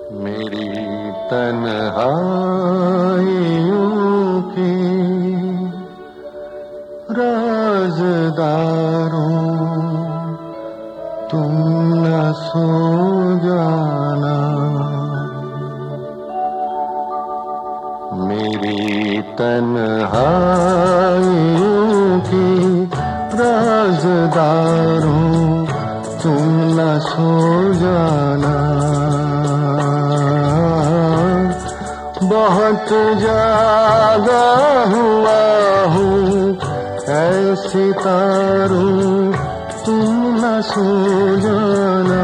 मेरी तन्हाइयों के राज़दारों, तुम न सो जाना। मेरी तन्हाइयों के राज़दारों, तुम न सो जाना। बहुत जागा हुआ हूँ ऐ सितारों, तुम न सो जाना।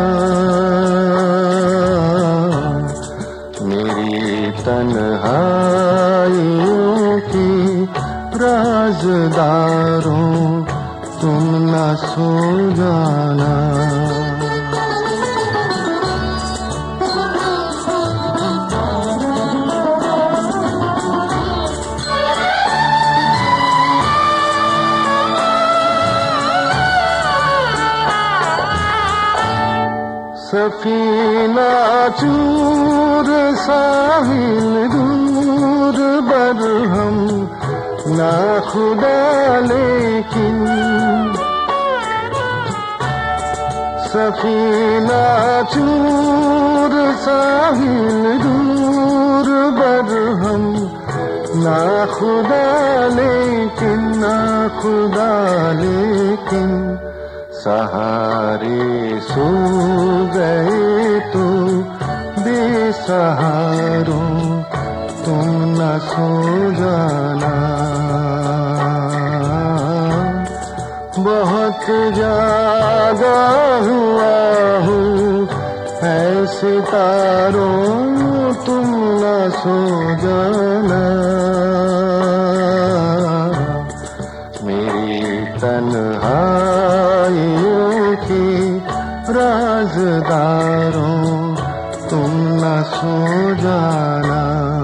मेरी तन्हाइयों के राज़दारों, तुम न सो जाना। सफीना चूर साहिल दूर बरहम ना खुदा लेकिन। सफीना चूर साहिल दूर बरहम ना खुदा लेकिन, ना खुदा लेकिन। सहारे सो गए तो बेसहारों, तुम न सो जाना। बहुत जागा हुआ हूँ ऐ सितारों, तुम न सो जाना। मेरी तन्हाइयों के राज़दारों, तुम न सो जाना।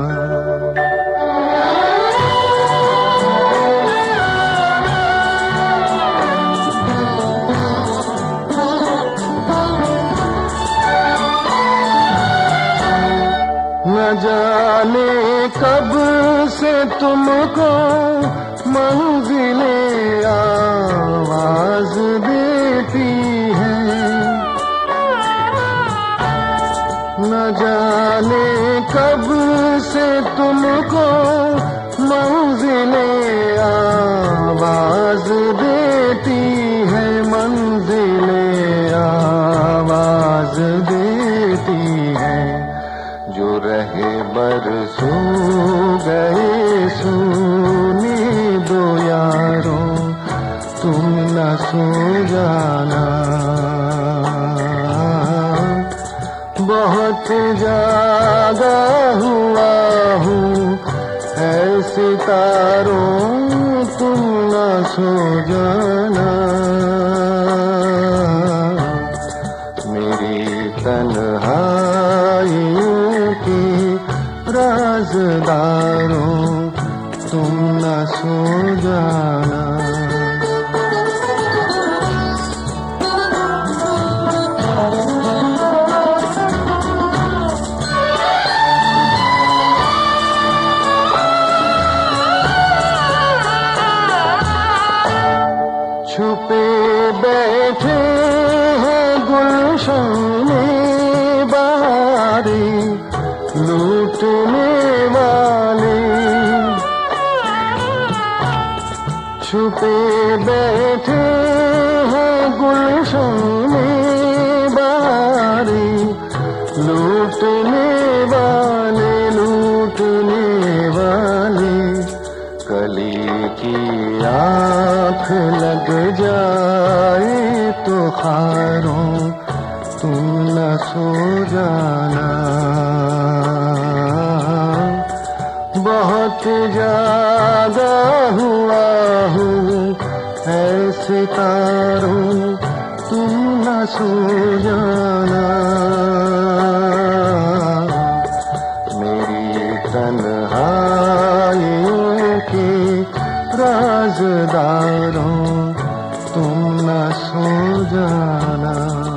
न जाने कब से तुमको मंजिले आवाज देती है। न जाने कब से तुमको मंजिले आवाज देती है, मंजिले आवाज देती है। जो रहे बरसों गए सोने दो यारों, तुम न सो जाना। बहुत जागा हुआ हूँ ऐ सितारों, तुम न सो जाना। मेरी तन्हाइयों के राज़दारों, तुम न सो जाना। छुपे बैठे हैं गुलशन में बहारे, लूटने वाले। छुपे बैठे हैं गुलशन में बहारे, लूटने वाले, लूटने वाले। कली की आँख लग जाए तो खारों, तुम न सो जाना। बहुत जागा हुआ हूँ ऐ सितारों, तुम न सो जाना। मेरी तन्हाइयों के राज़दारों, तुम न सो जाना।